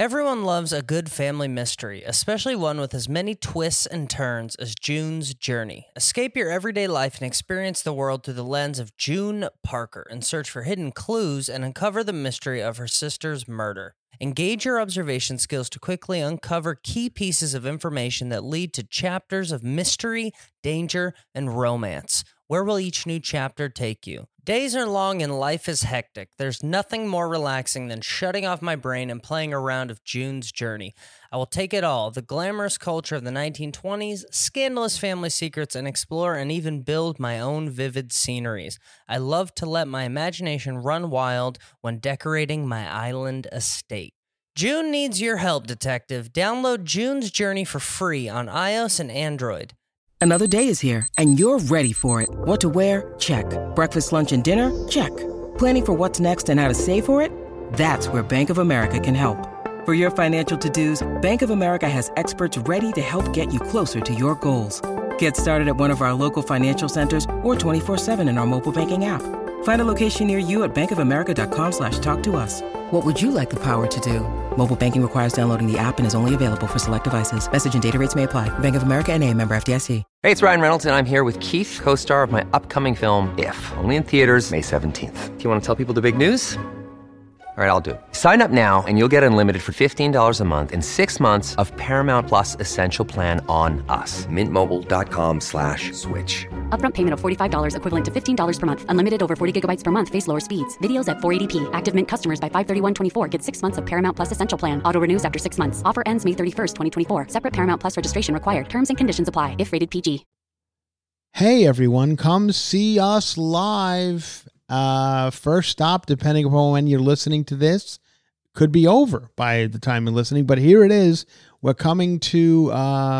Everyone loves a good family mystery, especially one with as many twists and turns as June's Journey. Escape your everyday life and experience the world through the lens of June Parker and search for hidden clues and uncover the mystery of her sister's murder. Engage your observation skills to quickly uncover key pieces of information that lead to chapters of mystery, danger, and romance. Where will each new chapter take you? Days are long and life is hectic. There's nothing more relaxing than shutting off my brain and playing a round of June's Journey. I will take it all, the glamorous culture of the 1920s, scandalous family secrets, and explore and even build my own vivid sceneries. I love to let my imagination run wild when decorating my island estate. June needs your help, detective. Download June's Journey for free on iOS and Android. Another day is here, and you're ready for it. What to wear? Check. Breakfast, lunch, and dinner? Check. Planning for what's next and how to save for it? That's where Bank of America can help. For your financial to-dos, Bank of America has experts ready to help get you closer to your goals. Get started at one of our local financial centers or 24/7 in our mobile banking app. Find a location near you at bankofamerica.com/talktous. What would you like the power to do? Mobile banking requires downloading the app and is only available for select devices. Message and data rates may apply. Bank of America NA, member FDIC. Hey, it's Ryan Reynolds, and I'm here with Keith, co-star of my upcoming film, If, only in theaters May 17th. Do you want to tell people the big news? All right, I'll do it. Sign up now and you'll get unlimited for $15 a month and 6 months of Paramount Plus Essential Plan on us. MintMobile.com/switch. Upfront payment of $45 equivalent to $15 per month. Unlimited over 40 gigabytes per month. Face lower speeds. Videos at 480p. Active Mint customers by 531.24 get 6 months of Paramount Plus Essential Plan. Auto renews after 6 months. Offer ends May 31st, 2024. Separate Paramount Plus registration required. Terms and conditions apply if rated PG. Hey, everyone. Come see us live. First stop, depending upon when you're listening to this, could be over by the time you're listening. But here it is. We're coming to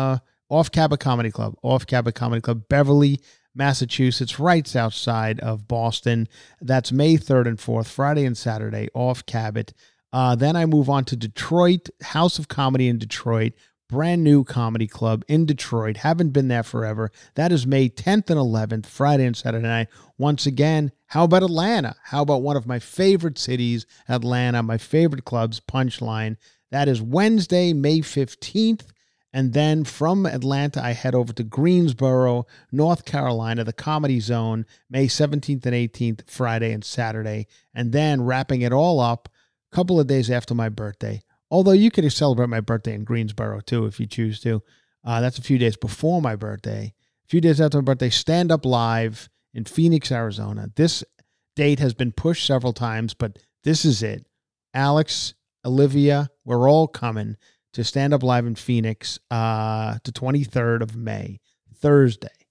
Off Cabot Comedy Club. Off Cabot Comedy Club, Beverly, Massachusetts, right outside of Boston. That's May 3rd and 4th, Friday and Saturday, Off Cabot. Then I move on to Detroit, House of Comedy in Detroit. Brand new comedy club in Detroit. Haven't been there forever. That is May 10th and 11th, Friday and Saturday night. Once again, how about Atlanta? How about one of my favorite cities, Atlanta, my favorite clubs, Punchline. That is Wednesday, May 15th. And then from Atlanta, I head over to Greensboro, North Carolina, the Comedy Zone, May 17th and 18th, Friday and Saturday. And then wrapping it all up a couple of days after my birthday. Although you could celebrate my birthday in Greensboro, too, if you choose to. That's a few days before my birthday. A few days after my birthday, Stand Up Live in Phoenix, Arizona. This date has been pushed several times, but this is it. Alex, Olivia, we're all coming to Stand Up Live in Phoenix to 23rd of May, Thursday.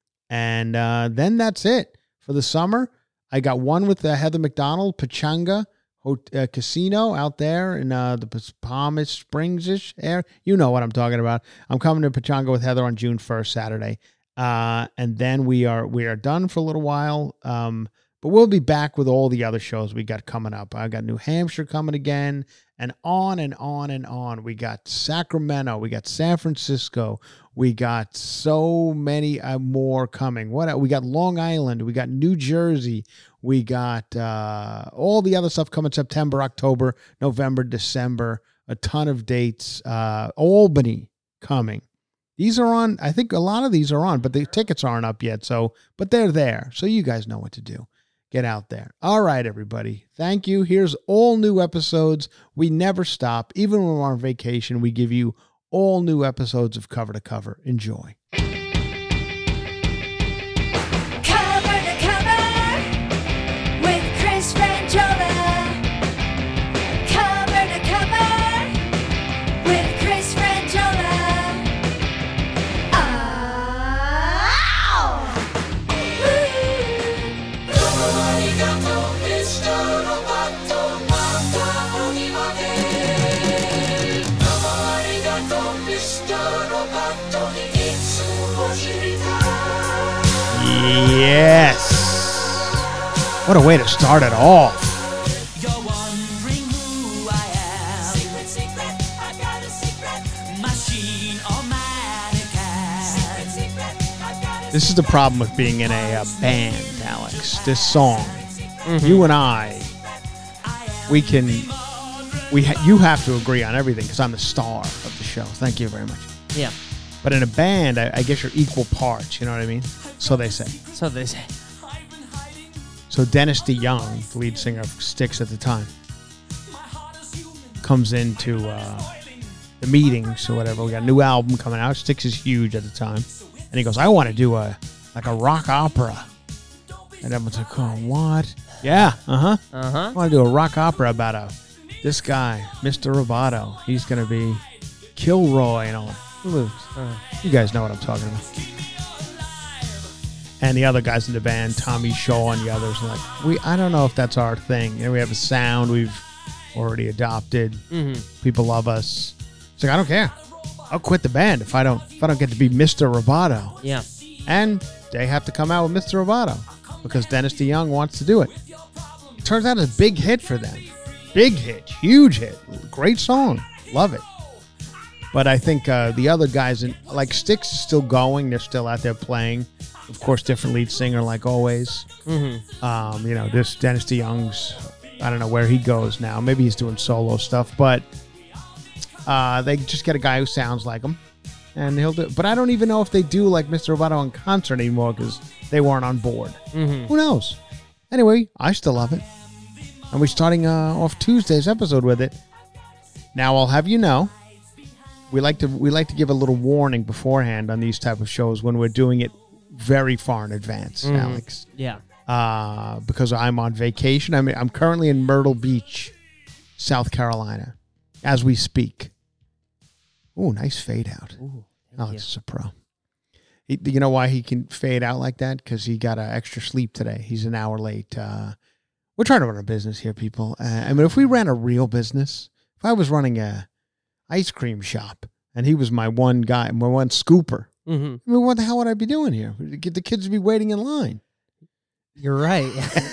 And then that's it for the summer. I got one with Heather McDonald, Pachanga Casino out there in the Palm Springs-ish area. You know what I'm talking about. I'm coming to Pachanga with Heather on June 1st, Saturday. And then we are done for a little while. But we'll be back with all the other shows we got coming up. I got New Hampshire coming again, and on and on and on. We got Sacramento. We got San Francisco. We got so many more coming. We got Long Island. We got New Jersey. We got all the other stuff coming September, October, November, December. A ton of dates. Albany coming. These are on. I think a lot of these are on, but the tickets aren't up yet. But they're there. So you guys know what to do. Get out there. All right, everybody. Thank you. Here's all new episodes. We never stop. Even when we're on vacation, we give you all new episodes of Cover to Cover. Enjoy. Yes. What a way to start it off. You're wondering who I am. Secret, secret, I got a secret. Machine or mannequin. Secret, secret, I got a This is the problem with being in a band, Alex. This song. You and I, we can you have to agree on everything because I'm the star of the show. Thank you very much. Yeah. But in a band, I guess you're equal parts. You know what I mean? So they say. So they say. So Dennis DeYoung, the lead singer of Styx at the time, comes into the meetings or whatever. We got a new album coming out. Styx is huge at the time. And he goes, I want to do a rock opera. And everyone's like, oh, what? Yeah, I want to do a rock opera about this guy, Mr. Roboto. He's going to be Kilroy and all. You guys know what I'm talking about. And the other guys in the band, Tommy Shaw and the others, are like, I don't know if that's our thing. We have a sound we've already adopted. Mm-hmm. People love us. It's like, I don't care. I'll quit the band if I don't get to be Mr. Roboto. Yeah. And they have to come out with Mr. Roboto because Dennis DeYoung wants to do it. Turns out it's a big hit for them. Big hit. Huge hit. Great song. Love it. But I think the other guys, like Styx is still going. They're still out there playing. Of course, different lead singer like always. Mm-hmm. This Dennis DeYoung's, I don't know where he goes now. Maybe he's doing solo stuff. But they just get a guy who sounds like him. And he'll do it. But I don't even know if they do like Mr. Roboto in concert anymore because they weren't on board. Mm-hmm. Who knows? Anyway, I still love it. And we're starting off Tuesday's episode with it. Now I'll have you know, we like to give a little warning beforehand on these type of shows when we're doing it very far in advance, Alex. Yeah. Because I'm on vacation. I'm currently in Myrtle Beach, South Carolina, as we speak. Ooh, nice fade out. Ooh, Alex is a pro. You know why he can fade out like that? Because he got extra sleep today. He's an hour late. We're trying to run a business here, people. If we ran a real business, if I was running a ice cream shop and he was my one guy, my one scooper, what the hell would I be doing here? The kids would be waiting in line. You're right.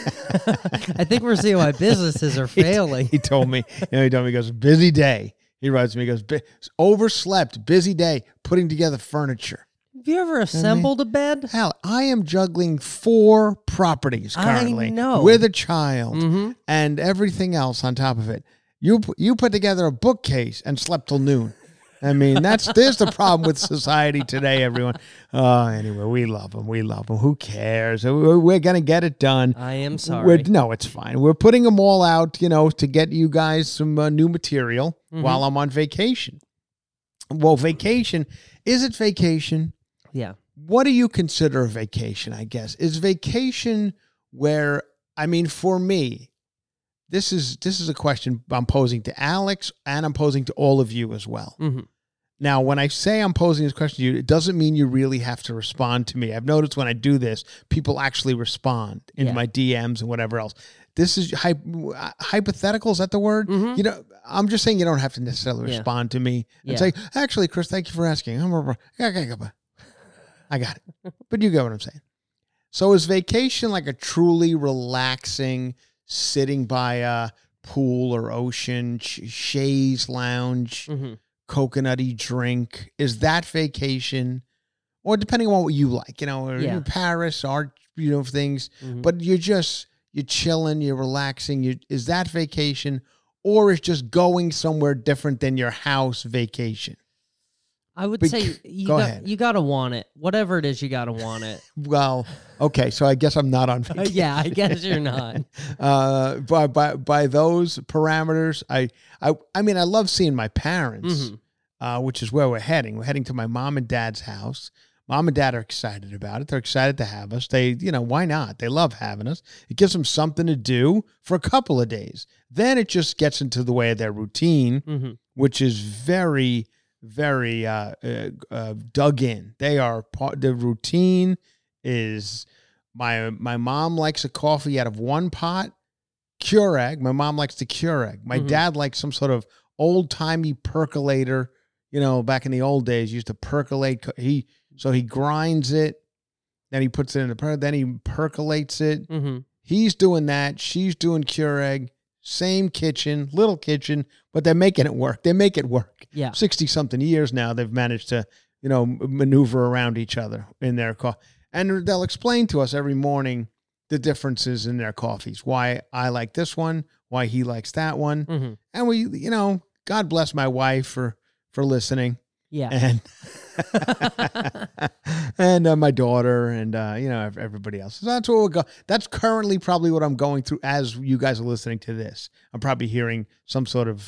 I think we're seeing why businesses are failing. He told me, he goes, busy day. He writes to me, he goes, overslept, busy day, putting together furniture. Have you ever assembled a bed? Hell, I am juggling 4 properties currently. I know. With a child and everything else on top of it. You put together a bookcase and slept till noon. There's the problem with society today, everyone. Anyway, we love them. Who cares? We're going to get it done. I am sorry. No, it's fine. We're putting them all out, to get you guys some new material while I'm on vacation. Well, vacation, is it vacation? Yeah. What do you consider a vacation, I guess? Is vacation where, for me, this is a question I'm posing to Alex and I'm posing to all of you as well. Mm-hmm. Now, when I say I'm posing this question to you, it doesn't mean you really have to respond to me. I've noticed when I do this, people actually respond in my DMs and whatever else. This is hypothetical. Is that the word? Mm-hmm. I'm just saying you don't have to necessarily respond to me and say, actually, Chris, thank you for asking. I got it. But you get what I'm saying. So is vacation like a truly relaxing, sitting by a pool or ocean, chaise lounge, coconutty drink? Is that vacation? Or depending on what you like, or Paris, art, things. Mm-hmm. But you're chilling, you're relaxing. Is that vacation? Or is just going somewhere different than your house vacation? I would say you got to want it. Whatever it is, you got to want it. Well, okay, so I guess I'm not on vacation. Yeah, I guess you're not. By those parameters, I love seeing my parents, which is where we're heading. We're heading to my mom and dad's house. Mom and dad are excited about it. They're excited to have us. They, why not? They love having us. It gives them something to do for a couple of days. Then it just gets into the way of their routine, which is very, very dug in. The routine is my mom likes a coffee out of one pot, Keurig. My mom likes the Keurig. My dad likes some sort of old timey percolator. Back in the old days, used to percolate. So he grinds it, then he puts it in the then he percolates it. Mm-hmm. He's doing that. She's doing Keurig. Same kitchen, little kitchen, but they're making it work. They make it work. Yeah. 60-something years now, they've managed to, maneuver around each other in their car. And they'll explain to us every morning, the differences in their coffees. Why I like this one, why he likes that one. Mm-hmm. And we, God bless my wife for listening. Yeah. And and my daughter and everybody else. So that's what we'll go. That's currently probably what I'm going through as you guys are listening to this. I'm probably hearing some sort of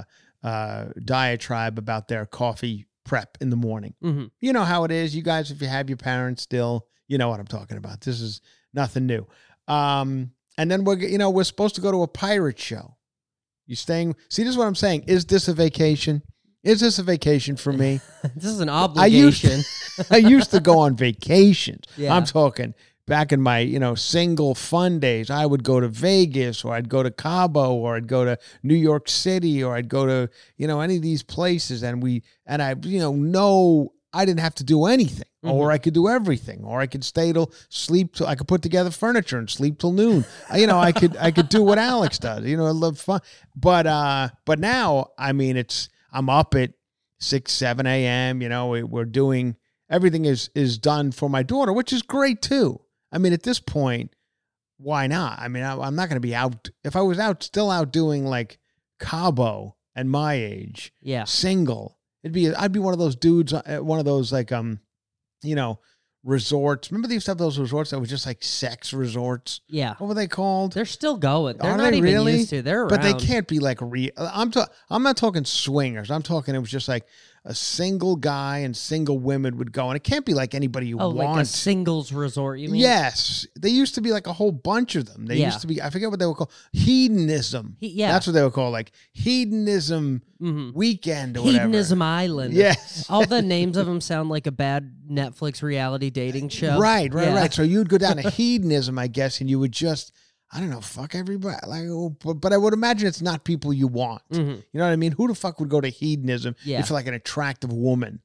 diatribe about their coffee prep in the morning. Mm-hmm. You know how it is. You guys, if you have your parents still, you know what I'm talking about. This is nothing new. And then we're supposed to go to a pirate show. You staying? See, this is what I'm saying. Is this a vacation? Is this a vacation for me? This is an obligation. I used to go on vacations. Yeah. I'm talking back in my, single fun days. I would go to Vegas, or I'd go to Cabo, or I'd go to New York City, or I'd go to, any of these places. And I didn't have to do anything, or I could do everything, or I could sleep till I could put together furniture and sleep till noon. I could do what Alex does. I love fun. But now, I mean, I'm up at 6, 7 a.m. We're doing everything is done for my daughter, which is great too. I mean, at this point, why not? I mean, I'm not going to be out. If I was still out doing like Cabo at my age, Yeah. single, I'd be one of those dudes, one of those like resorts. Remember they used to have those resorts that was just like sex resorts? Yeah. What were they called? They're still going. They're Are not they even really? used to. They're around. But they can't be like real. I'm not talking swingers. I'm talking it was just like a single guy and single women would go, and it can't be like anybody you want. Like a singles resort, you mean? Yes. They used to be like a whole bunch of them. They Yeah. used to be, I forget what they were called. Hedonism. Yeah. That's what they were called. Like hedonism weekend or whatever. Hedonism Island. Yes. All the names of them sound like a bad Netflix reality dating show. Right. Yeah. So you'd go down to hedonism, I guess, and you would just, I don't know, fuck everybody. But I would imagine it's not people you want. Mm-hmm. You know what I mean? Who the fuck would go to hedonism Yeah. if like an attractive woman?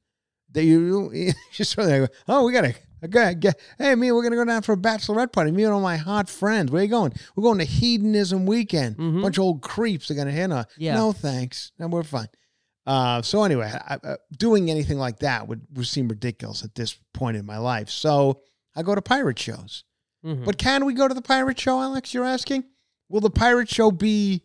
You just sort of go, oh, we got to, hey, we're going to go down for a bachelorette party. Me and all my hot friends. Where are you going? We're going to hedonism weekend. Bunch of old creeps are going to hit on. Yeah. No, thanks. And we're fine. So anyway, doing anything like that would seem ridiculous at this point in my life. So I go to pirate shows. Mhm. But can we go to the pirate show, Alex, you're asking? Will the pirate show be...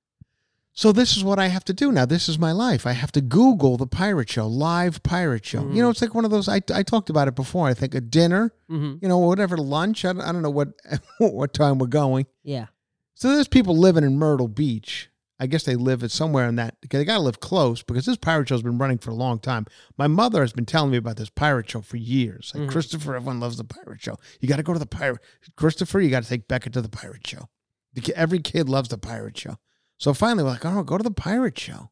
So this is what I have to do now. This is my life. I have to Google the pirate show, live pirate show. It's like one of those, I talked about it before. I think a dinner, whatever, lunch. I don't know what time we're going. Yeah. So there's people living in Myrtle Beach. I guess they live at somewhere in that. They got to live close because this pirate show's been running for a long time. My mother has been telling me about this pirate show for years. Like, Christopher, everyone loves the pirate show. You got to go to the pirate. Christopher, you got to take Becca to the pirate show. Every kid loves the pirate show. So finally, we're like, oh, go to the pirate show.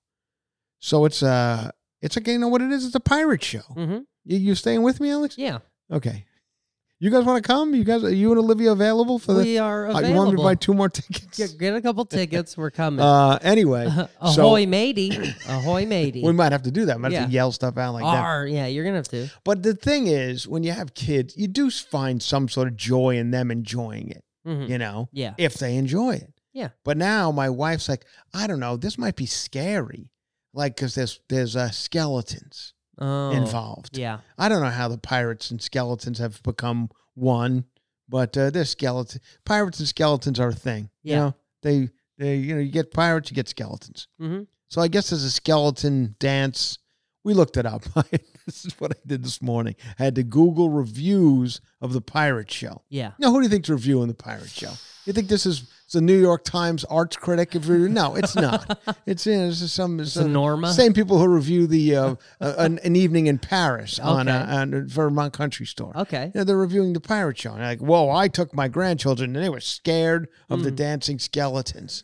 So it's like, you know what it is? It's a pirate show. Mm-hmm. You staying with me, Alex? Yeah. Okay. You guys want to come? Are you and Olivia available for We are available. You want me to buy 2 more tickets? Get a couple tickets. We're coming. Anyway. Ahoy, matey. Ahoy, matey. We might have to do that. We might have to Yeah. yell stuff out like that. Yeah, you're going to have to. But the thing is, when you have kids, you do find some sort of joy in them enjoying it, Mhm. Yeah. if they enjoy it. Yeah. But now my wife's like, I don't know, this might be scary. Like, because there's skeletons Oh, involved. Yeah. I don't know how the pirates and skeletons have become one, but there's skeletons. Pirates and skeletons are a thing. Yeah. They you get pirates, you get skeletons. Mm-hmm. So I guess there's a skeleton dance. We looked it up. This is what I did this morning. I had to Google reviews of the pirate show. Yeah. Now, who do you think's reviewing the pirate show? You think this is the New York Times arts critic? No, it's not. It's some Norma? Same people who review the an evening in Paris on Okay. Vermont Country Store. Okay. They're reviewing the pirate show. And they're like, whoa, I took my grandchildren and they were scared of the dancing skeletons.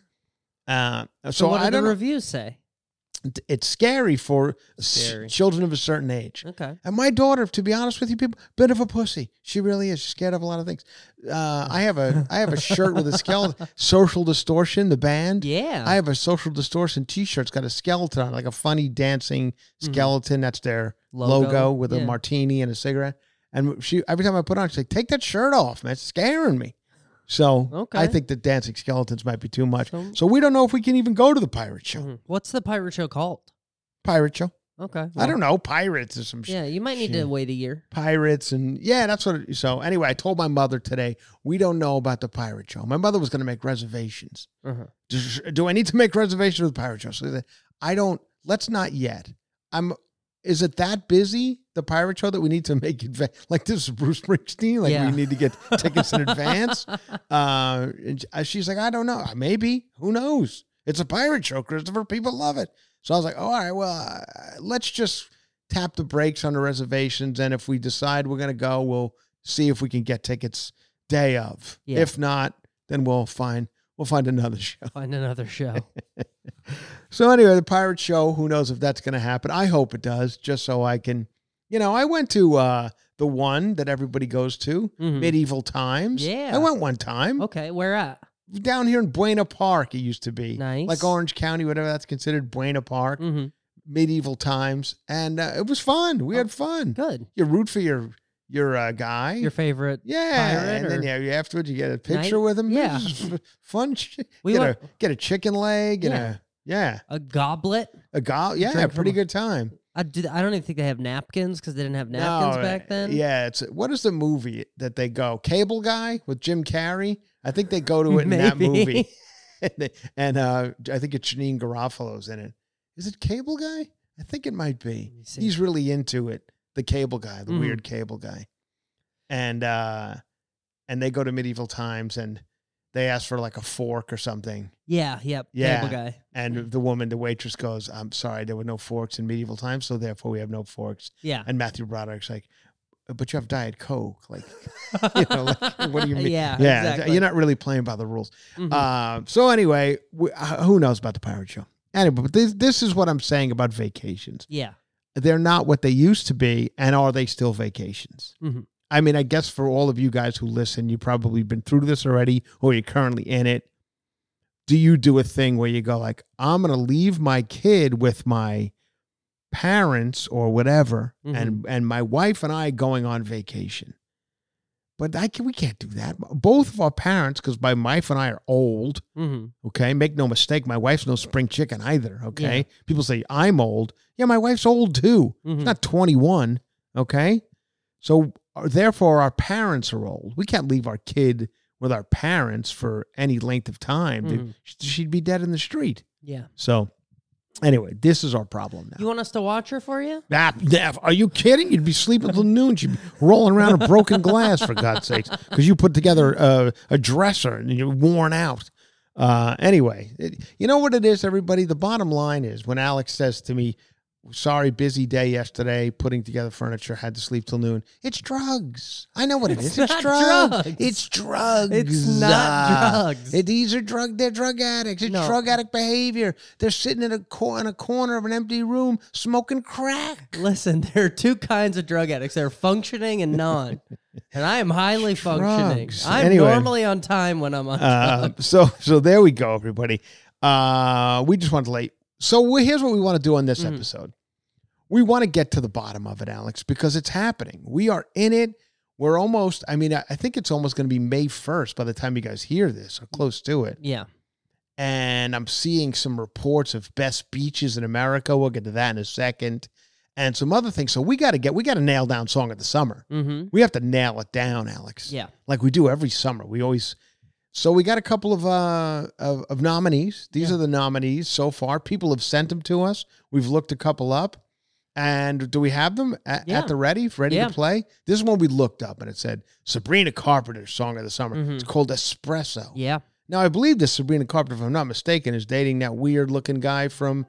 So what I did the don't know. reviews say? It's scary for Scary. children of a certain age. Okay. And my daughter, to be honest with you people, bit of a pussy. She really is. She's scared of a lot of things. I have a shirt with a skeleton. Social Distortion, the band. Yeah. I have a Social Distortion T-shirt. It's got a skeleton on it, like a funny dancing skeleton. That's their logo with a Yeah. martini and a cigarette. And she every time I put it on, she's like, take that shirt off, man. It's scaring me. So Okay. I think that dancing skeletons might be too much. So we don't know if we can even go to the pirate show. Mhm. What's the pirate show called? Pirate show. Okay. I don't know, pirates or some shit. Yeah, you might need to wait a year. Pirates and that's what. So anyway, I told my mother today we don't know about the pirate show. My mother was going to make reservations. Do I need to make reservations with the pirate show? So I don't. Let's not yet. Is it that busy, the pirate show, that we need to make it like this is Bruce Springsteen? Like we need to get tickets in advance? And she's like, I don't know. Maybe. Who knows? It's a pirate show, Christopher. People love it. So I was like, all right, well, let's just tap the brakes on the reservations. And if we decide we're going to go, we'll see if we can get tickets day of. Yeah. If not, then we'll find another show. Find another show. So anyway, the pirate show, who knows if that's going to happen. I hope it does, just so I can, I went to the one that everybody goes to, Medieval Times. Yeah. I went one time. Okay, where at? Down here in Buena Park, it used to be. Nice. Like Orange County, whatever that's considered, Buena Park, Medieval Times. And it was fun. We had fun. Good. You root for your guy. Your favorite pirate? And then afterwards you get a picture with him. Yeah. Fun. Get a chicken leg and a goblet. A pretty good time. I don't even think they have napkins because they didn't have napkins back then. Yeah, what is the movie that they go? Cable Guy with Jim Carrey? I think they go to it in that movie. and I think it's Janine Garofalo's in it. Is it Cable Guy? I think it might be. He's really into it. The cable guy, the weird cable guy. And they go to Medieval Times and they ask for like a fork or something. Yeah. Cable guy. And the waitress goes, I'm sorry, there were no forks in Medieval Times, so therefore we have no forks. Yeah. And Matthew Broderick's like, but you have Diet Coke. Like, what do you mean? Yeah, exactly. You're not really playing by the rules. So anyway, who knows about the pirate show? Anyway, but this is what I'm saying about vacations. Yeah. They're not what they used to be, and are they still vacations? I mean, I guess for all of you guys who listen, you've probably been through this already, or you're currently in it. Do you do a thing where you go like, I'm going to leave my kid with my parents or whatever, and my wife and I going on vacation? But we can't do that. Both of our parents, because my wife and I are old, okay? Make no mistake, my wife's no spring chicken either, okay? Yeah. People say, I'm old. Yeah, my wife's old too. She's not 21, okay? So therefore, our parents are old. We can't leave our kid with our parents for any length of time. She'd be dead in the street. Yeah. So anyway, this is our problem now. You want us to watch her for you? Are you kidding? You'd be sleeping till noon. She'd be rolling around a broken glass, for God's sakes, because you put together a dresser and you're worn out. Anyway, you know what it is, everybody? The bottom line is when Alex says to me, sorry, busy day yesterday, putting together furniture, had to sleep till noon. It's drugs. I know what it is. It's drugs. It's drugs. It's not drugs. They're drug addicts. It's drug addict behavior. They're sitting in a corner of an empty room smoking crack. Listen, there are two kinds of drug addicts. They're functioning and non. And I am highly functioning. I'm normally on time when I'm on drugs. So there we go, everybody. We just wanted to let you. So here's what we want to do on this episode. We want to get to the bottom of it, Alex, because it's happening. We are in it. We're almost, I think it's almost going to be May 1st by the time you guys hear this, or close to it. Yeah. And I'm seeing some reports of best beaches in America. We'll get to that in a second. And some other things. So we got to nail down Song of the Summer. We have to nail it down, Alex. Yeah. Like we do every summer. So we got a couple of nominees. These are the nominees so far. People have sent them to us. We've looked a couple up. And do we have them at the ready to play? This is one we looked up, and it said Sabrina Carpenter's Song of the Summer. It's called Espresso. Yeah. Now, I believe this Sabrina Carpenter, if I'm not mistaken, is dating that weird-looking guy from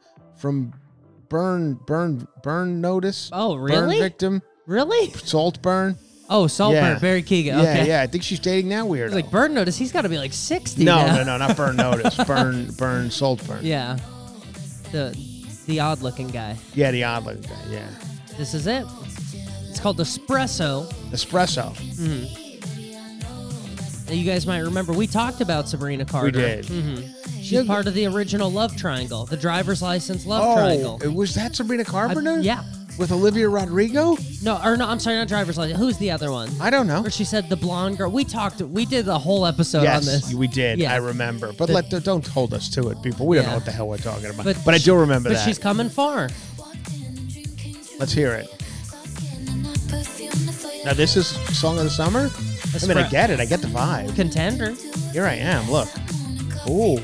Burn Notice. Oh, really? Burn Victim. Really? Saltburn. Oh, Saltburn, Barry Keoghan. Okay. Yeah, I think she's dating that weirdo. Like Burn Notice, he's got to be like 60 now. No, not Burn Notice. Burn Saltburn. Yeah. The odd-looking guy. Yeah, the odd-looking guy, yeah. This is it. It's called Espresso. Now, you guys might remember, we talked about Sabrina Carter. We did. She's part of the original Love Triangle, the driver's license Love Triangle. Was that Sabrina Carpenter? Yeah. With Olivia Rodrigo? No, I'm sorry, not driver's license. Who's the other one? I don't know. Where she said the blonde girl. We did the whole episode on this. Yes, we did. Yeah. I remember. But don't hold us to it, people. We don't know what the hell we're talking about. But I she- do remember that. But she's coming far. Let's hear it. Now, this is Song of the Summer? I mean, I get it. I get the vibe. Contender. Here I am. Look. Ooh.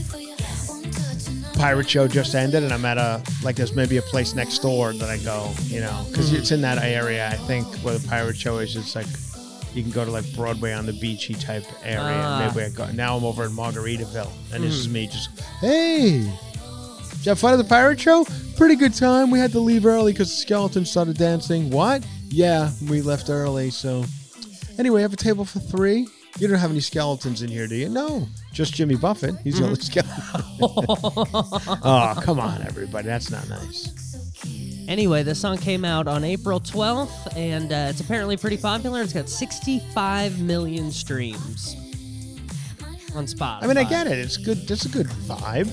Pirate show just ended, and I'm at there's maybe a place next door that I go, because it's in that area, I think, where the pirate show is. It's like, you can go to like Broadway on the beachy type area. Maybe I go. Now I'm over in Margaritaville, and this is me just, hey, did you have fun at the pirate show? Pretty good time. We had to leave early because the skeletons started dancing. What? Yeah, we left early, so. Anyway, I have a table for 3. You don't have any skeletons in here, do you? No, just Jimmy Buffett. He's the only skeleton. Oh, come on, everybody. That's not nice. Anyway, this song came out on April 12th, and it's apparently pretty popular. It's got 65 million streams on Spotify. I mean, I get it. It's good. It's a good vibe.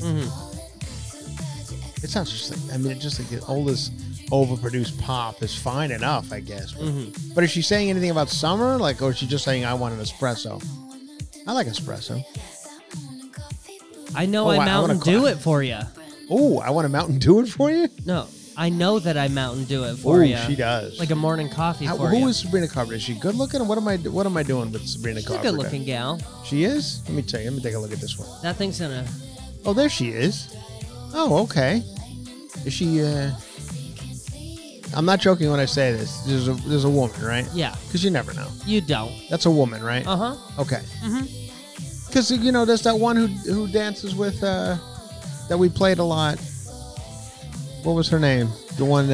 It sounds just like, just like all this overproduced pop is fine enough, I guess. But is she saying anything about summer? Like, or is she just saying, I want an espresso? I like espresso. I know I Mountain Dew it for you. Oh, I want a Mountain Dew it for you? No, I know that I Mountain Dew it for you. She does. Like a morning coffee for you. Who is Sabrina Carpenter? Is she good looking? Or what am I doing with Sabrina She's Carpenter? a good looking gal. She is? Let me tell you. Let me take a look at this one. That thing's in a... Oh, there she is. Oh, okay. Is she... I'm not joking when I say this. There's a woman, right? Yeah. Because you never know. You don't. That's a woman, right? Uh-huh. Okay. Because, there's that one who dances with, that we played a lot. What was her name? The one,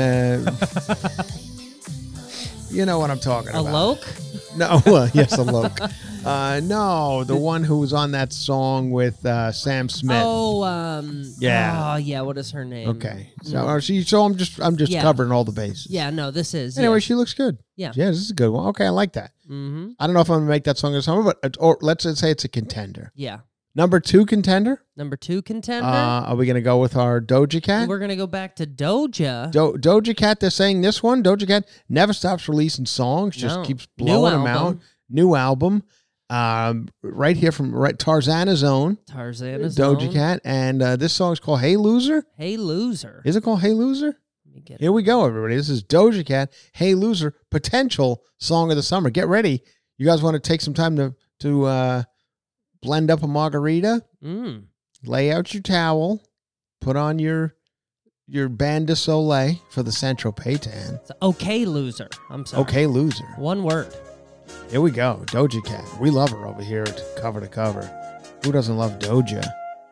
you know what I'm talking about. Alok? No, yes, Alok. No, the one who was on that song with Sam Smith. Yeah. Oh, yeah. What is her name? Okay. So I'm just covering all the bases. Yeah, no, this is. Anyway, yeah. she looks good. Yeah. Yeah, this is a good one. Okay, I like that. Mm-hmm. I don't know if I'm going to make that song this summer, but or let's say it's a contender. Yeah. Number 2 contender? Number 2 contender? Are we going to go with our Doja Cat? We're going to go back to Doja. Doja Cat, they're saying this one. Doja Cat never stops releasing songs, just keeps blowing them out. New album. Right here from Tarzana's Own. Doja Cat. And this song is called Hey Loser. Hey Loser. Is it called Hey Loser? Here we go, everybody. This is Doja Cat, Hey Loser, potential song of the summer. Get ready. You guys want to take some time to blend up a margarita? Lay out your towel. Put on your Bain de Soleil for the Central Paytan. It's okay Loser. I'm sorry. Okay Loser. One word. Here we go. Doja Cat. We love her over here to cover. Who doesn't love Doja?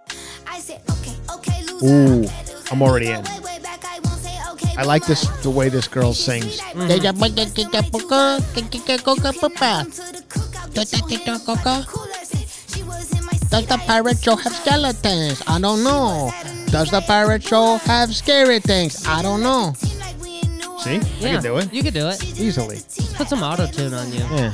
Ooh, I'm already in. I like the way this girl sings. Does the pirate show have skeletons? I don't know. Does the pirate show have scary things? I don't know. See? I can do it. You can do it. Easily. Let's put some auto-tune on you. Yeah.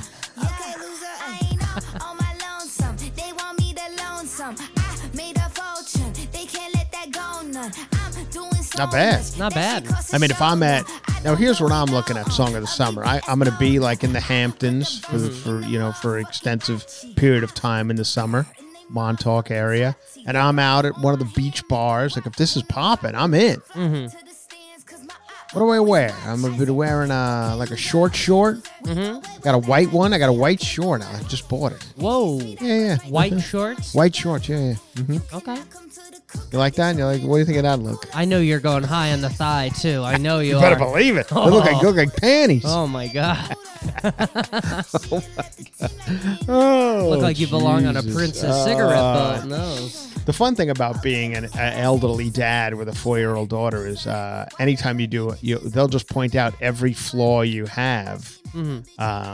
Not bad. Not bad. I mean, if I'm now here's what I'm looking at, Song of the Summer. I'm going to be like in the Hamptons for extensive period of time in the summer, Montauk area, and I'm out at one of the beach bars. Like if this is popping, I'm in. What do I wear? I'm going to be wearing like a short. Got a white one. I got a white short. I just bought it. Whoa. Yeah. White shorts? White shorts, yeah. Okay. You like that? You're like, what do you think of that look? I know you're going high on the thigh, too. I know you You are. better believe it. They look like panties. Oh, my God. Oh, Look like you belong on a Jesus. Princess cigarette butt in those. The fun thing about being an elderly dad with a 4-year-old daughter is anytime you do it, they'll just point out every flaw you have, and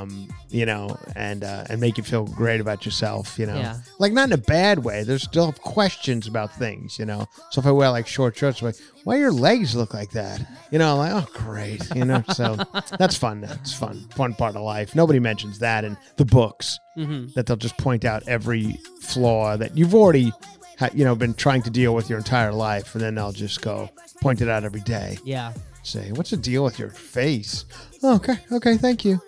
make you feel great about yourself, Yeah. Like not in a bad way. There's still questions about things, So if I wear like short shorts, I'm like, why your legs look like that? I'm like, oh, great, So that's fun. It's fun part of life. Nobody mentions that in the books, that they'll just point out every flaw that you've already been trying to deal with your entire life, and then they'll just go point it out every day. Yeah. Say, what's the deal with your face? Oh, okay, thank you.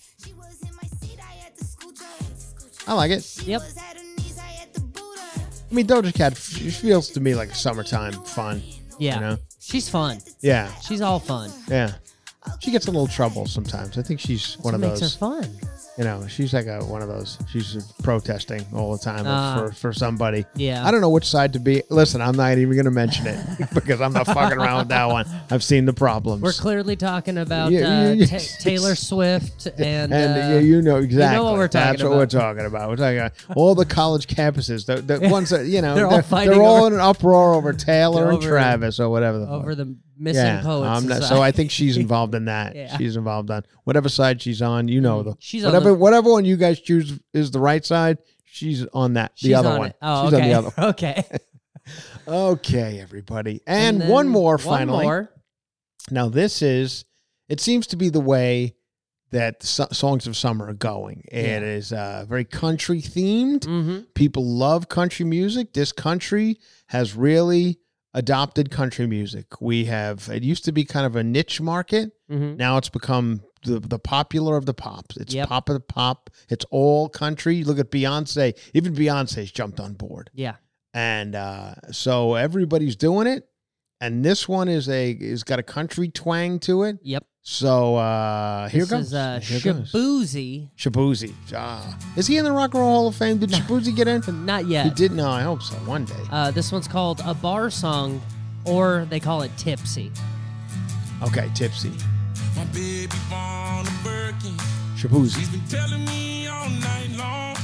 I like it. Yep. I mean, Doja Cat feels to me like summertime fun. Yeah. She's fun. Yeah. She's all fun. Yeah. She gets a little trouble sometimes. I think she's one of Makes her those. fun. You know, she's like one of those. She's protesting all the time for somebody. Yeah. I don't know which side to be. Listen, I'm not even going to mention it because I'm not fucking around with that one. I've seen the problems. We're clearly talking about Taylor Swift and you know exactly. You know what we're talking That's about. what we're talking about. We're talking about all the college campuses. The ones that they're all fighting in an uproar over Taylor and over- Travis or whatever. The over fuck. the missing poets. So I think she's involved in that. Yeah. She's involved on whatever side she's on. You know, She's on whatever one you guys choose is the right side. She's on that. She's The other on one. it. Oh, she's okay. on the other one. Okay. Okay, everybody. And then one more one finally. more. Now it seems to be the way that songs of summer are going. It is very country themed. Mm-hmm. People love country music. This country has really adopted country music. It used to be kind of a niche market. Mm-hmm. Now it's become the popular of the pops. It's Yep. pop of the pop. It's all country. Look at Beyonce. Even Beyonce's jumped on board. Yeah. And so everybody's doing it. And this one is got a country twang to it. Yep. So here This goes. is Here goes. Shabuzi. Shabuzi. Is he in the Rock and Roll Hall of Fame? Did Shabuzi get in? Not He yet. did. No, I hope so. One day. This one's called A Bar Song, or they call it Tipsy. Okay, Tipsy. My baby born a Birkin. Shabuzi. She's been telling me all night long.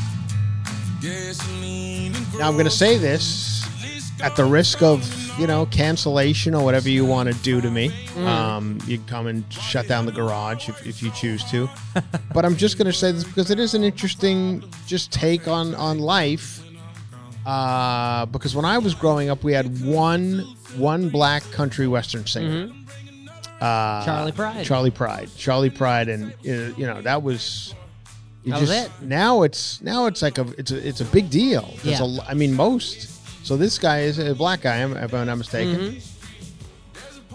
Gasoline and Now I'm going to say this at the risk of cancellation or whatever you want to do to me. You can come and shut down the garage if you choose to. But I'm just going to say this because it is an interesting just take on life. Because when I was growing up, we had one black country western singer. Charlie Pride. Charlie Pride, and that was. That was it. Now it's like it's a big deal. There's Yeah. most. So this guy is a black guy, if I'm not mistaken. Mm-hmm.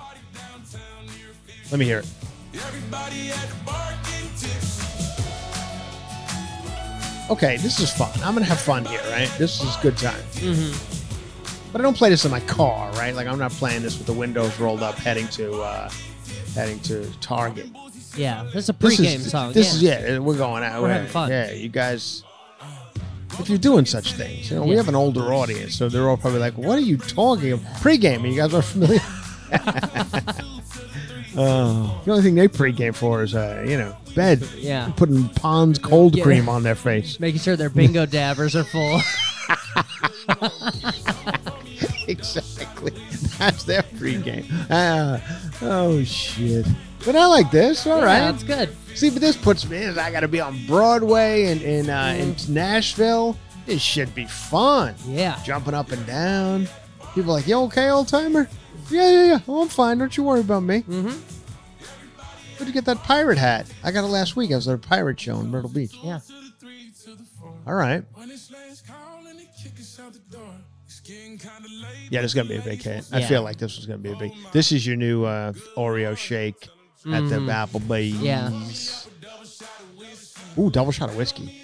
Let me hear it. everybody at the bar getting tipsy. Okay, this is fun. I'm gonna have fun here, right? This is good time. Mm-hmm. But I don't play this in my car, right? Like I'm not playing this with the windows rolled up, heading to Target. Yeah. This is a This pregame is, song. This is we're going out. We're having fun. Yeah, you guys. If you're doing such things, we Yeah. have an older audience, so they're all probably like, "What are you talking about?" Pre-game, you guys are familiar. The only thing they pre-game for is, bed. Yeah. Putting Pond's cold Yeah. cream on their face. Making sure their bingo dabbers are full. Exactly. That's their pre-game. Oh shit! But I like this. All right. That's good. See, but this puts me in. I got to be on Broadway and in Nashville. This should be fun. Yeah. Jumping up and down. People are like, "You okay, old timer?" Yeah. Oh, I'm fine. Don't you worry about me. Mm-hmm. Where'd you get that pirate hat? I got it last week. I was at a pirate show in Myrtle Beach. Yeah. All right. When it's last call and they kick us out the door. It's getting kind of late. Yeah, this is gonna be a big hit. I Yeah. feel like this was gonna be a big. This is your new Oreo shake at the Applebee's. Yeah. Ooh, double shot of whiskey.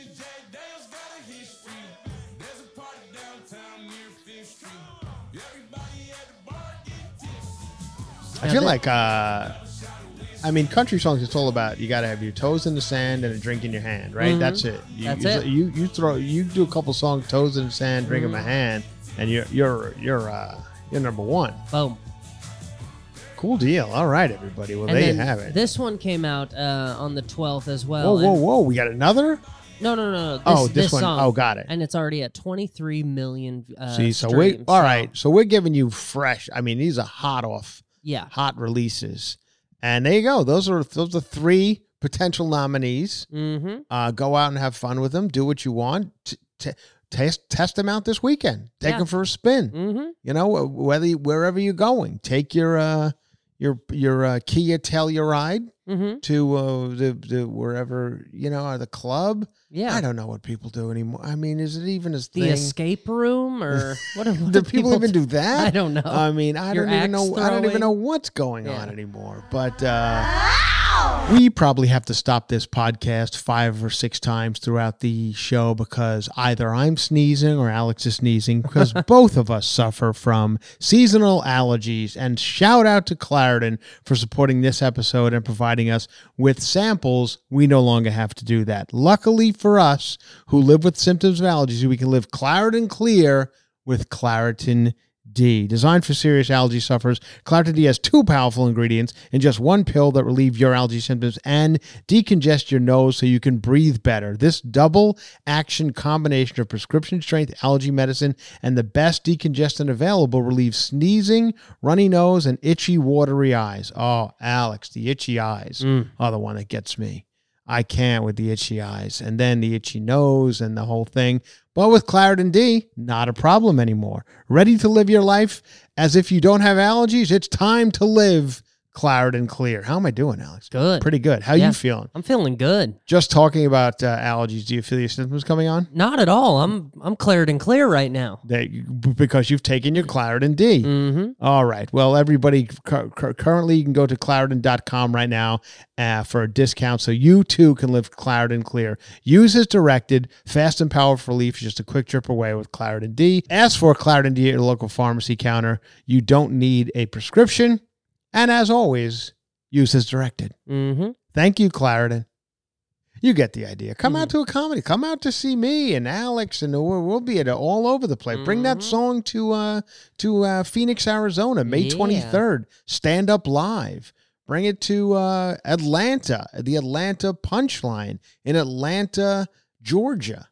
I feel like, country songs, it's all about you got to have your toes in the sand and a drink in your hand, right? Mhm. That's it. That's it. You do a couple songs, toes in the sand, drink in my hand, and you're number one. Boom. Cool deal. All right, everybody. Well, And there you then have it. This one came out on the 12th as well. Whoa! We got another. No. This one. Song. Oh, got it. And it's already at 23 million See, so streams, all right. So we're giving you fresh. I mean, these are hot releases, and there you go. Those are three potential nominees. Mm-hmm. Go out and have fun with them. Do what you want. Test them out this weekend. Take Yeah. them for a spin. Mm-hmm. Wherever you're going, take your Kia Telluride to the wherever, or the club. Yeah. I don't know what people do anymore. I mean, is it even a The thing? escape room, or what Do people even do that? I don't know. I mean, I Your don't even axe know. I don't even throwing? know what's going on anymore. But we probably have to stop this podcast 5 or 6 times throughout the show because either I'm sneezing or Alex is sneezing because both of us suffer from seasonal allergies. And shout out to Claritin for supporting this episode and providing us with samples. We no longer have to do that. Luckily for us who live with symptoms of allergies, we can live Claritin Clear with Claritin D. Designed for serious allergy sufferers, Claritin D has 2 powerful ingredients in just 1 pill that relieve your allergy symptoms and decongest your nose so you can breathe better. This double action combination of prescription strength allergy medicine and the best decongestant available relieves sneezing, runny nose, and itchy, watery eyes. Oh, Alex, the itchy eyes are the one that gets me. I can't with the itchy eyes and then the itchy nose and the whole thing. But with Claritin D, not a problem anymore. Ready to live your life as if you don't have allergies? It's time to live Claritin Clear. How am I doing, Alex? Good. Pretty good. How you feeling? I'm feeling good. Just talking about allergies, do you feel your symptoms coming on? Not at all. I'm Claritin Clear right now. Because you've taken your Claritin D. Mm-hmm. All right. Well, everybody, currently you can go to Claritin.com right now for a discount so you too can live Claritin Clear. Use as directed. Fast and powerful relief is just a quick trip away with Claritin D. Ask for Claritin D at your local pharmacy counter. You don't need a prescription. And as always, use as directed. Mm-hmm. Thank you, Claritin. You get the idea. Come out to a comedy. Come out to see me and Alex, and we'll be at all over the place. Bring that song to Phoenix, Arizona, May 23rd. Stand Up Live. Bring it to Atlanta, the Atlanta Punchline in Atlanta, Georgia.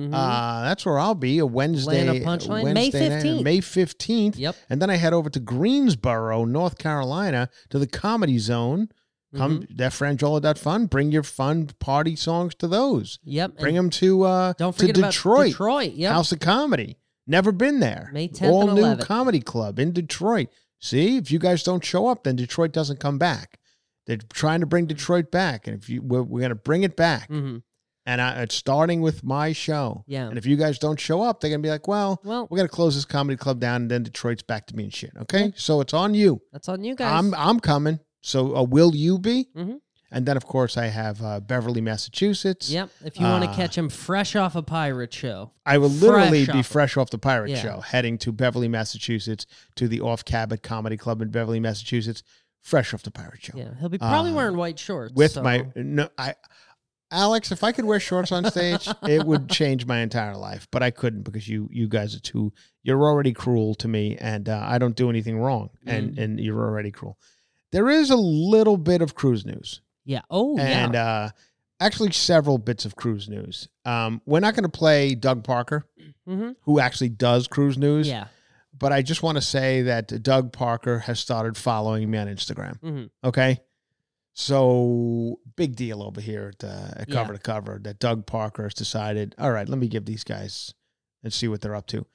That's where I'll be a Wednesday. Atlanta Punchline, May 15th. Night, May 15th. Yep. And then I head over to Greensboro, North Carolina, to the Comedy Zone. Come, that Frangiola.fun. Bring your fun party songs to those. Yep. Bring them to don't forget to Detroit. About Detroit. Yep. House of Comedy. Never been there. May 10th All and new 11th. comedy club in Detroit. See, if you guys don't show up, then Detroit doesn't come back. They're trying to bring Detroit back, and if we're going to bring it back. Mm-hmm. And it's starting with my show. Yeah. And if you guys don't show up, they're going to be like, well, Well- we're going to close this comedy club down, and then Detroit's back to being shit. Okay? So it's on you. That's on you guys. I'm coming. So will you be? Mhm. And then, of course, I have Beverly, Massachusetts. Yep. If you want to catch him fresh off a pirate show. I will literally Fresh be off- fresh off the pirate Yeah. show, heading to Beverly, Massachusetts, to the Off Cabot Comedy Club in Beverly, Massachusetts, fresh off the pirate show. Yeah. He'll be probably wearing white shorts. With so- Alex, if I could wear shorts on stage, it would change my entire life. But I couldn't because you guys are you're already cruel to me, and I don't do anything wrong, and you're already cruel. There is a little bit of cruise news. Yeah. Oh, And yeah. actually several bits of cruise news. We're not going to play Doug Parker, who actually does cruise news. Yeah. But I just want to say that Doug Parker has started following me on Instagram. Mhm. Okay? So big deal over here at Cover to Cover that Doug Parker has decided, all right, let me give these guys and see what they're up to.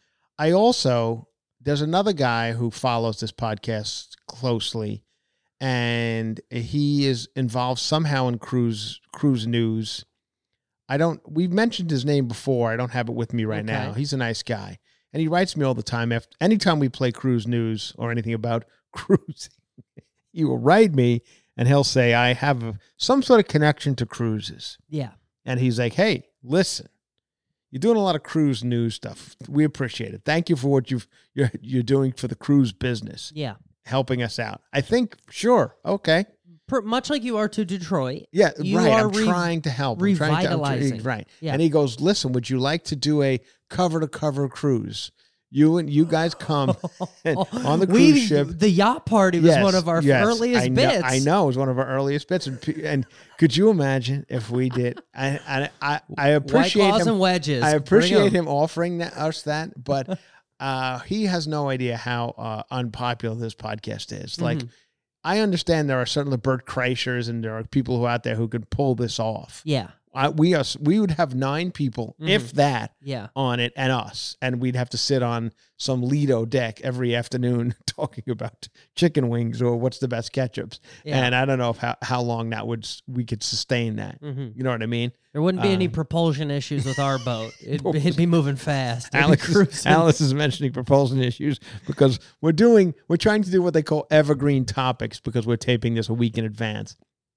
There's another guy who follows this podcast closely, and he is involved somehow in cruise news. We've mentioned his name before. I don't have it with me right now. He's a nice guy. And he writes me all the time. Anytime we play cruise news or anything about cruising, he will write me and he'll say, I have some sort of connection to cruises. Yeah. And he's like, hey, listen, you're doing a lot of cruise news stuff. We appreciate it. Thank you for what you're doing for the cruise business. Yeah. Helping us out. I think, sure, okay. Much like you are to Detroit. Yeah, you right. Are I'm trying to help. Revitalizing. Right. Yeah. And he goes, listen, would you like to do a cover-to-cover cruise? You guys come on the cruise ship. The yacht party was one of our earliest bits. I know. It was one of our earliest bits. And could you imagine if we did? I appreciate White Claws him. and wedges. I Bring appreciate 'em. him offering us that, but he has no idea how unpopular this podcast is. Mm-hmm. Like, I understand there are certainly Bert Kreischers and there are people who out there who could pull this off. Yeah. we would have 9 people, if that, Yeah. on it, and us, and we'd have to sit on some Lido deck every afternoon talking about chicken wings or what's the best ketchups. Yeah. And I don't know how long we could sustain that. Mhm. You know what I mean? There wouldn't be any propulsion issues with our boat. It'd be moving fast. It'd be Alice cruising. is mentioning propulsion issues because we're trying to do what they call evergreen topics because we're taping this a week in advance.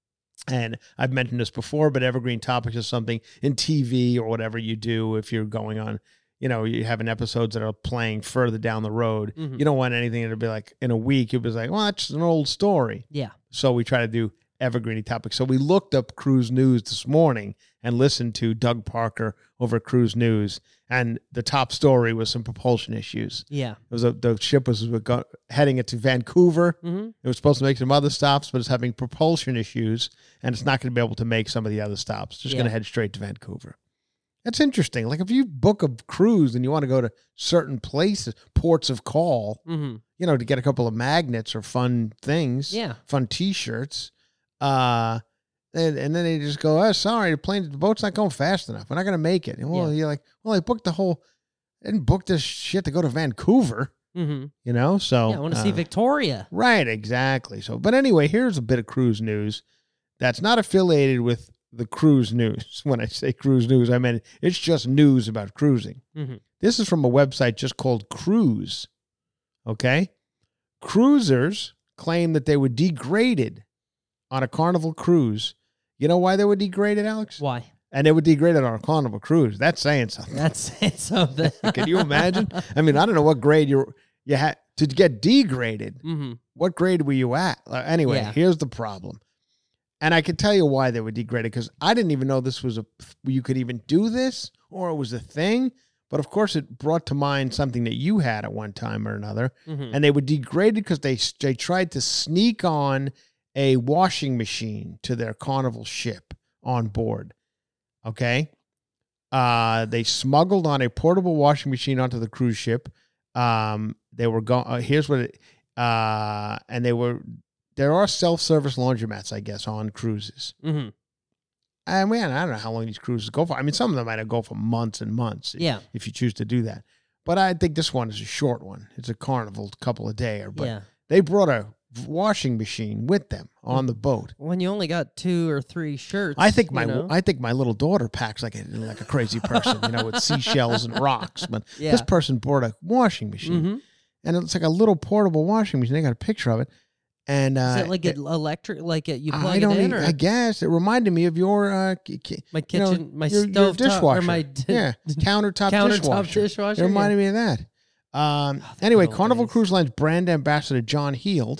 And I've mentioned this before, but evergreen topics is something in TV or whatever you do if you're going on, you having episodes that are playing further down the road. Mhm. You don't want anything that'll be like in a week, you'll be like, well, that's an old story. Yeah. So we try to do evergreen topics. So we looked up cruise news this morning and listened to Doug Parker over at Cruise News. And the top story was some propulsion issues. Yeah. It was the ship was heading it to Vancouver. Mm-hmm. It was supposed to make some other stops, but it's having propulsion issues, and it's not going to be able to make some of the other stops. It's just going to head straight to Vancouver. That's interesting. Like if you book a cruise and you want to go to certain places, ports of call, Mm-hmm. to get a couple of magnets or fun things, fun T-shirts, and then they just go, oh, sorry, the boat's not going fast enough. We're not going to make it. And you're like, well, I didn't book this shit to go to Vancouver, Mm-hmm. So I want to see Victoria. Right, exactly. So, but anyway, here's a bit of cruise news that's not affiliated with the cruise news. When I say cruise news, I mean it's just news about cruising. Mm-hmm. This is from a website just called Cruise. Okay? Cruisers claim that they were degraded on a Carnival cruise. You know why they were degraded, Alex? Why? And they were degraded on a Carnival cruise. That's saying something. That's saying something. Can you imagine? I mean, I don't know what grade you had to get degraded. Mm-hmm. What grade were you at? Anyway, here's the problem. And I can tell you why they were degraded because I didn't even know this was you could even do this or it was a thing. But of course, it brought to mind something that you had at one time or another. Mm-hmm. And they were degraded because they tried to sneak on a washing machine to their Carnival ship on board. Okay? They smuggled on a portable washing machine onto the cruise ship. They were going. Here's what it. And there are self-service laundromats, I guess, on cruises. Mm-hmm. And man, I don't know how long these cruises go for. I mean, some of them might go for months and months. If you choose to do that. But I think this one is a short one. It's a Carnival, couple of days. But they brought a washing machine with them on the boat. When you only got 2 or 3 shirts, I think my little daughter packs like a crazy person, with seashells and rocks. But this person brought a washing machine, and it's like a little portable washing machine. They got a picture of it, and is it like electric? Like you plug it in? I guess it reminded me of your my kitchen, my your stove dishwasher, or my countertop dishwasher. It reminded me of that. Anyway, Carnival Cruise Line's brand ambassador John Heald.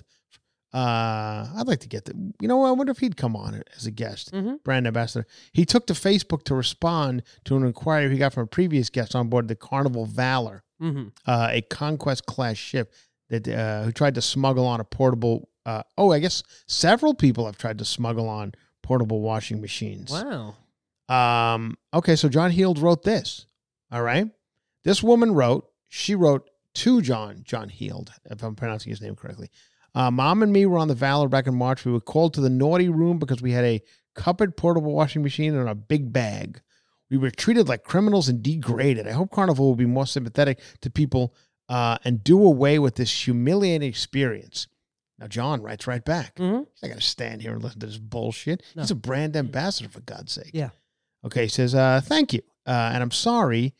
I'd like to get I wonder if he'd come on as a guest, brand ambassador. He took to Facebook to respond to an inquiry he got from a previous guest on board the Carnival Valor, a Conquest class ship that who tried to smuggle on a portable. I guess several people have tried to smuggle on portable washing machines. Wow. Okay, so John Heald wrote this. All right, this woman wrote to John Heald, if I'm pronouncing his name correctly. Mom and me were on the Valor back in March. We were called to the naughty room because we had a cupboard portable washing machine and a big bag. We were treated like criminals and degraded. I hope Carnival will be more sympathetic to people and do away with this humiliating experience. Now, John writes right back. He's not going to stand here and listen to this bullshit. No. He's a brand ambassador, for God's sake. Yeah. Okay, he says, thank you. And I'm sorry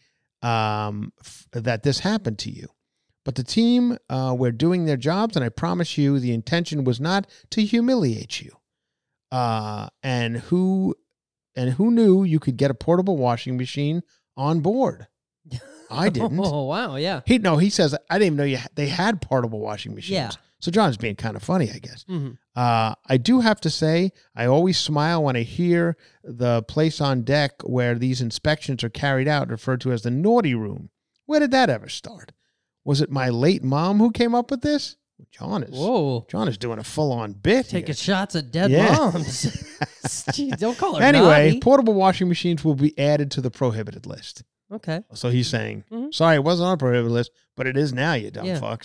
that this happened to you. But the team were doing their jobs, and I promise you the intention was not to humiliate you. And who knew you could get a portable washing machine on board? I didn't. Oh, wow, yeah. He says, I didn't even know they had portable washing machines. Yeah. So John's being kind of funny, I guess. Mm-hmm. I do have to say, I always smile when I hear the place on deck where these inspections are carried out referred to as the naughty room. Where did that ever start? Was it my late mom who came up with this? John is doing a full-on bit Taking here. shots at dead moms. Jeez, don't call her Anyway, naughty. portable washing machines will be added to the prohibited list. Okay. So he's saying, sorry, it wasn't on the prohibited list, but it is now, you dumb fucks.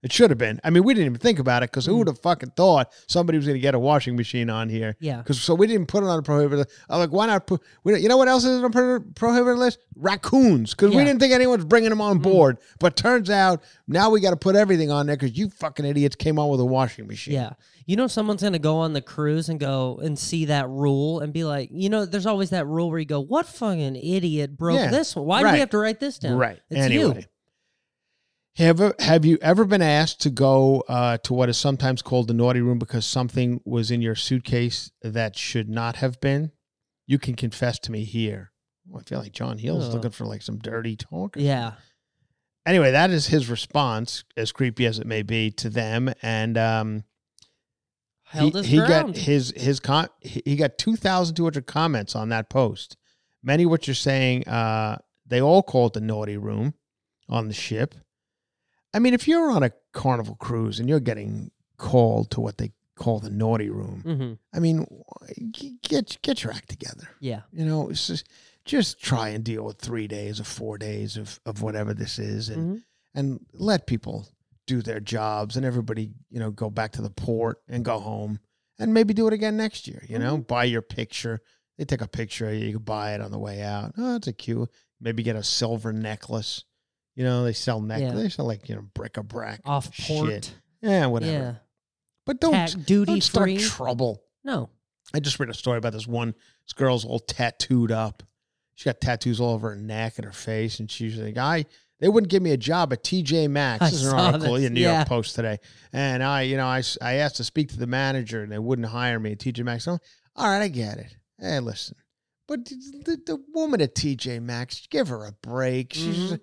It should have been. I mean, we didn't even think about it because who would have fucking thought somebody was going to get a washing machine on here? Yeah. So we didn't put it on the prohibited list. I'm like, why not put, you know what else is on the prohibited list? Raccoons. Because we didn't think anyone was bringing them on board. But turns out now we got to put everything on there because you fucking idiots came on with a washing machine. Yeah. You know, someone's going to go on the cruise and go and see that rule and be like, you know, there's always that rule where you go, what fucking idiot broke this one? Why do we have to write this down? Right. It's anyway. you. Have you ever been asked to go to what is sometimes called the naughty room because something was in your suitcase that should not have been? You can confess to me here. Well, I feel like John Hill's looking for like some dirty talk. Yeah. Anyway, that is his response, as creepy as it may be, to them. And Held his he ground. got he got 2,200 comments on that post. Many which are saying they all call it the naughty room on the ship. I mean, if you're on a Carnival cruise and you're getting called to what they call the naughty room, I mean, get your act together. Yeah. You know, it's just try and deal with 3 days or 4 days of whatever this is, and let people do their jobs, and everybody, you know, go back to the port and go home, and maybe do it again next year. You know, buy your picture. They take a picture of you. You can buy it on the way out. Oh, that's a cute. Maybe get a silver necklace. You know, they sell necklaces. Yeah. They sell like, you know, bric-a-brac. Off port. Shit. Yeah, whatever. Yeah. But don't start free. trouble. No. I just read a story about this girl's all tattooed up. She got tattoos all over her neck and her face, and she's like, they wouldn't give me a job at TJ Maxx. This is an article in New York Post today. And I asked to speak to the manager, and they wouldn't hire me at TJ Maxx. So, all right, I get it. Hey, listen. But the woman at TJ Maxx, give her a break. She's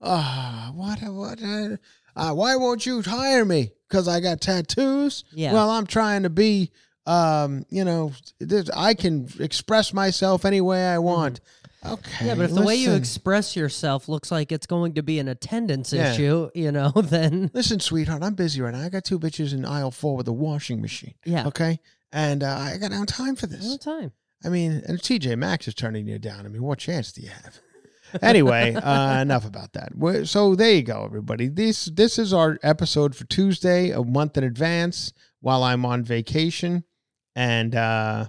why won't you hire me? Because I got tattoos? Yeah. Well, I'm trying to be, you know, I can express myself any way I want. Okay. Yeah, but if the way you express yourself looks like it's going to be an attendance issue, you know, then... Listen, sweetheart, I'm busy right now. I got 2 bitches in aisle 4 with a washing machine. Yeah. Okay? And I got no time for this. No time. I mean, and TJ Maxx is turning you down. I mean, what chance do you have? Anyway, enough about that. So there you go, everybody. This is our episode for Tuesday, a month in advance, while I'm on vacation, and that's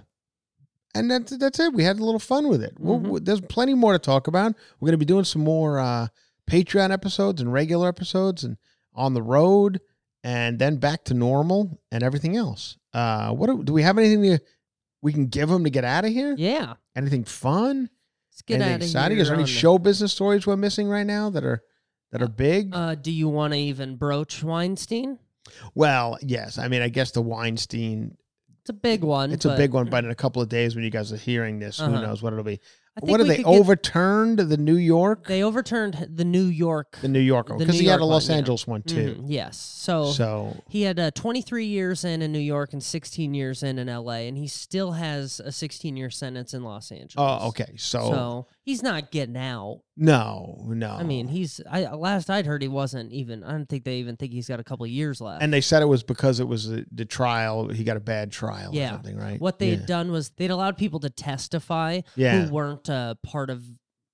it. We had a little fun with it. There's plenty more to talk about. We're going to be doing some more Patreon episodes and regular episodes, and on the road, and then back to normal and everything else. Do we have anything we can give them to get out of here? Yeah. Anything fun? Let's get out of exciting? here. Is there any show business stories we're missing right now that are big? Do you want to even broach Weinstein? Well, yes. I mean, I guess the Weinstein. It's a big one. It's a big one, but in a couple of days when you guys are hearing this, who knows what it'll be. think What did we they could get- overturned the New York? They overturned the New York. The New York one, the because New he had York a Los one, yeah. Angeles one too. Yes. So he had 23 years in New York and 16 years in L.A., and he still has a 16-year sentence in Los Angeles. Oh, okay. So he's not getting out. no. I mean, last I'd heard he wasn't even. I don't think they even think he's got a couple of years left. And they said it was because it was the trial. He got a bad trial or something, right? What they had done was they'd allowed people to testify who weren't part of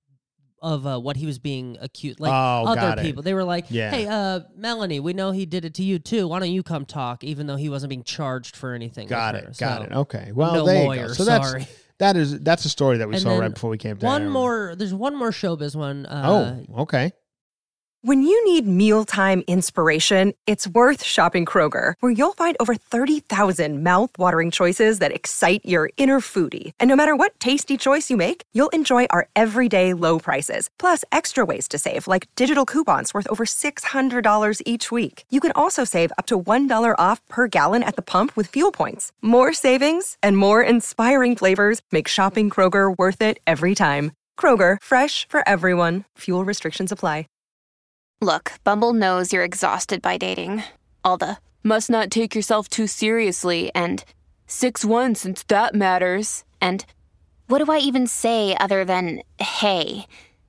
what he was being accused, like other people. They were like, "Hey, Melanie, we know he did it to you too. Why don't you come talk?" Even though he wasn't being charged for anything. Got with her. it. Got So, it. Okay. Well, no there lawyer, you go. So sorry. that's a story that we And saw then right before we came down. There's one more showbiz one. Okay. When you need mealtime inspiration, it's worth shopping Kroger, where you'll find over 30,000 mouth-watering choices that excite your inner foodie. And no matter what tasty choice you make, you'll enjoy our everyday low prices, plus extra ways to save, like digital coupons worth over $600 each week. You can also save up to $1 off per gallon at the pump with fuel points. More savings and more inspiring flavors make shopping Kroger worth it every time. Kroger, fresh for everyone. Fuel restrictions apply. Look, Bumble knows you're exhausted by dating. All the must not take yourself too seriously and 6'1" since that matters. And what do I even say other than hey?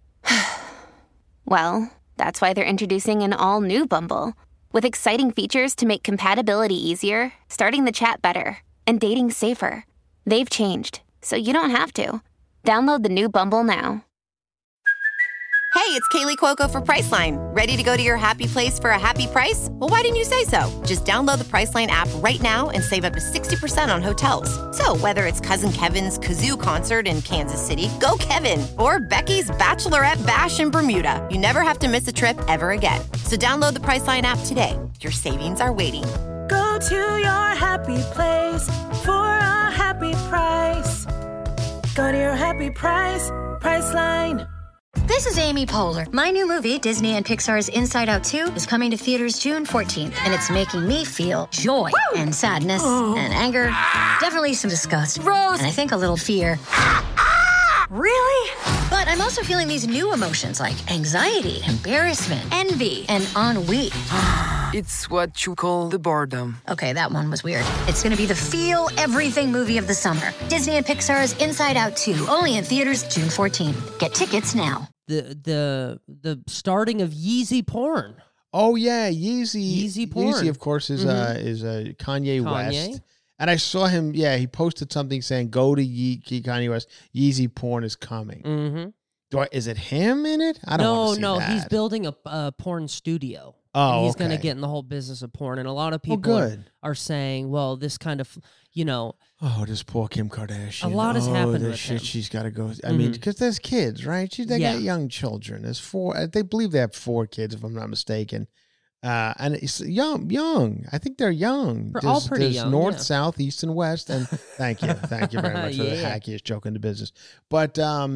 Well, that's why they're introducing an all-new Bumble with exciting features to make compatibility easier, starting the chat better, and dating safer. They've changed, so you don't have to. Download the new Bumble now. Hey, it's Kaylee Cuoco for Priceline. Ready to go to your happy place for a happy price? Well, why didn't you say so? Just download the Priceline app right now and save up to 60% on hotels. So whether it's Cousin Kevin's Kazoo Concert in Kansas City, go Kevin, or Becky's Bachelorette Bash in Bermuda, you never have to miss a trip ever again. So download the Priceline app today. Your savings are waiting. Go to your happy place for a happy price. Go to your happy price, Priceline. This is Amy Poehler. My new movie, Disney and Pixar's Inside Out 2, is coming to theaters June 14th, and it's making me feel joy and sadness and anger, definitely some disgust, Rose, and I think a little fear. Really? But I'm also feeling these new emotions like anxiety, embarrassment, envy, and ennui. It's what you call the boredom. Okay, that one was weird. It's going to be the feel everything movie of the summer. Disney and Pixar's Inside Out 2, only in theaters June 14th. Get tickets now. The starting of Yeezy porn. Oh yeah, Yeezy porn. Yeezy, of course, is Kanye West. And I saw him. Yeah, he posted something saying, "Go to Kanye West. Yeezy porn is coming." Mm-hmm. Is it him in it? I don't want to see that. He's building a porn studio. Oh, and he's okay. going to get in the whole business of porn. And a lot of people are saying, well, this kind of, Oh, this poor Kim Kardashian. A lot has happened with shit him. she's got to go. I mean, because there's kids, right? They got young children. There's 4. They believe they have 4 kids, if I'm not mistaken. And it's young. I think they're young. They're all pretty young. North, south, east, and west. And thank you very much for the hackiest joke in the business. But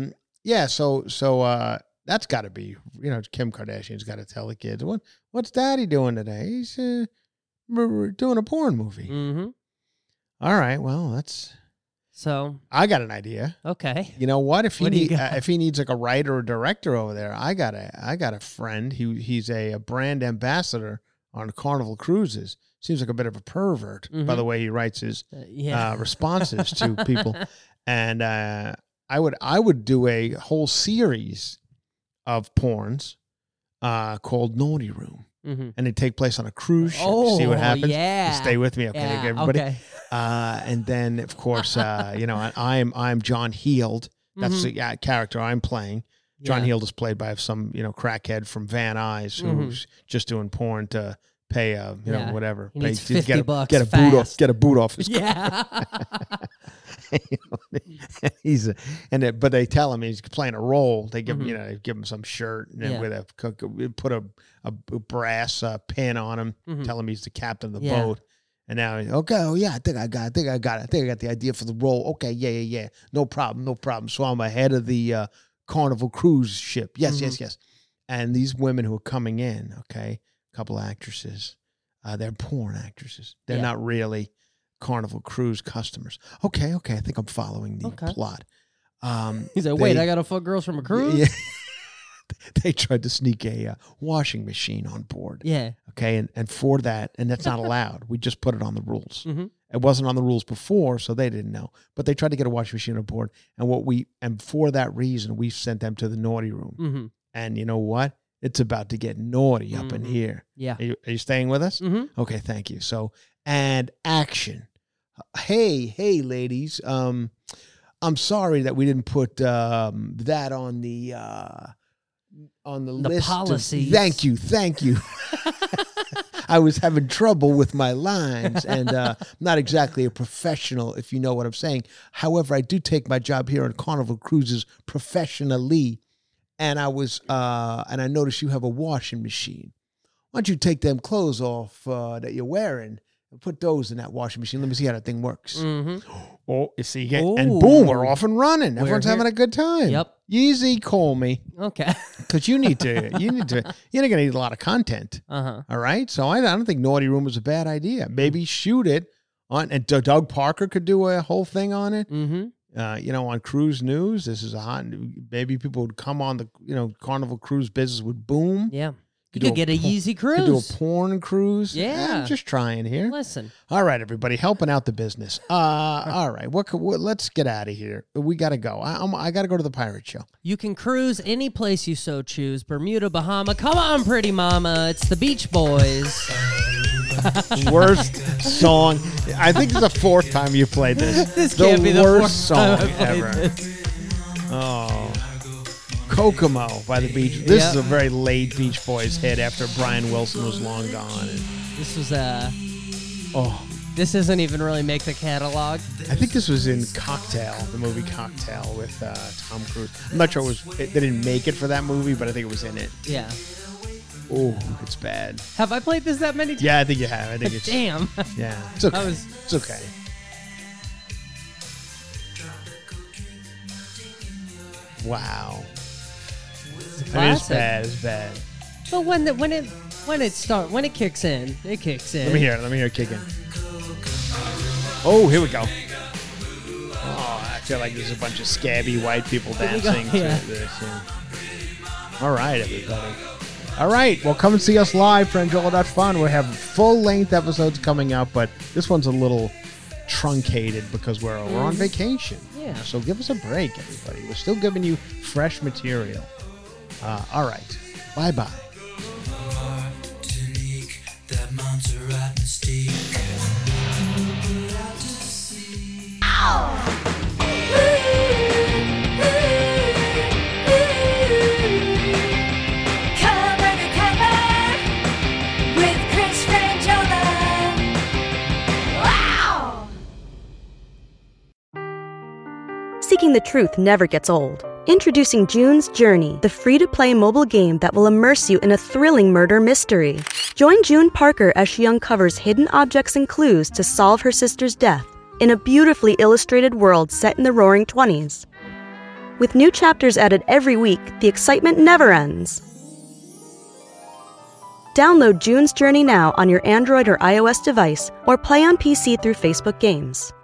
so that's got to be, Kim Kardashian's got to tell the kids, what's Daddy doing today? He's doing a porn movie. Mm-hmm. All right, well, that's. So I got an idea. Okay. You know what? If he What do you needs like a writer or director over there, I got a friend. He's a brand ambassador on Carnival Cruises. Seems like a bit of a pervert by the way he writes his responses to people. And I would do a whole series of porns called Naughty Room. Mm-hmm. And they take place on a cruise ship. Oh, See what happens? yeah. Stay with me, okay, Yeah, everybody. okay. And then, of course, I'm John Heald. That's the character I'm playing. John Heald is played by some crackhead from Van Nuys who's just doing porn to pay whatever. He needs pay, $50 get a fast. boot off his Yeah. But they tell him he's playing a role. They give him, they give him some shirt and then put a brass pin on him. Tell him he's the captain of the boat. And now, I think I got the idea for the role. Okay, yeah. No problem. So I'm ahead of the Carnival cruise ship. Yes. And these women who are coming in, okay, a couple of actresses, they're porn actresses. They're not really Carnival cruise customers. Okay, I think I'm following the plot. He's like, wait, I got to fuck girls from a cruise? Yeah. They tried to sneak a washing machine on board. Yeah. Okay, and for that, and that's not allowed. We just put it on the rules. It wasn't on the rules before, so they didn't know. But they tried to get a washing machine on board, and for that reason, we sent them to the naughty room. And you know what? It's about to get naughty up in here. Yeah. Are you staying with us? Okay, thank you. So, and action. Hey, ladies. I'm sorry that we didn't put that on the list. Policies. Thank you. I was having trouble with my lines, and not exactly a professional, if you know what I'm saying. However, I do take my job here on Carnival Cruises professionally, and I noticed you have a washing machine. Why don't you take them clothes off that you're wearing and put those in that washing machine? Let me see how that thing works. Oh, you see, and boom, we're off and running. Everyone's having a good time. Yep. Yeezy, call me. Okay. Because you're going to need a lot of content. Uh-huh. All right? So I don't think Naughty Room was a bad idea. Maybe shoot it on, and Doug Parker could do a whole thing on it. On Cruise News. This is maybe people would come on the, Carnival Cruise business would boom. Yeah. You could get a Yeezy cruise. Could do a porn cruise. Yeah. I'm just trying here. Listen. All right, everybody, helping out the business. All right, let's get out of here. We got to go. I got to go to the pirate show. You can cruise any place you so choose. Bermuda, Bahama. Come on, pretty mama. It's the Beach Boys. Worst song. I think it's the 4th time you played this. This can't be the worst 4th time song I played ever. this. Oh. Kokomo by the Beach. This is a very late Beach Boys hit after Brian Wilson was long gone. And this was this doesn't even really make the catalog. I think this was in Cocktail, the movie Cocktail with Tom Cruise. I'm not sure they didn't make it for that movie, but I think it was in it. Yeah. Oh, it's bad. Have I played this that many times? Yeah, I think you have. I think it's damn. Yeah, it's okay. It's okay. Wow. It's bad. It's bad. But when it kicks in, it kicks in. Let me hear it kick in. Oh, here we go. Oh, I feel like there's a bunch of scabby white people dancing to this. Yeah. All right, everybody. All right, well, come and see us live for Angelo.fun. We'll have full-length episodes coming up, but this one's a little truncated because we're on vacation. Yeah. So give us a break, everybody. We're still giving you fresh material. All right. Bye-bye. Seeking the truth never gets old. Introducing June's Journey, the free-to-play mobile game that will immerse you in a thrilling murder mystery. Join June Parker as she uncovers hidden objects and clues to solve her sister's death in a beautifully illustrated world set in the Roaring '20s. With new chapters added every week, the excitement never ends. Download June's Journey now on your Android or iOS device, or play on PC through Facebook Games.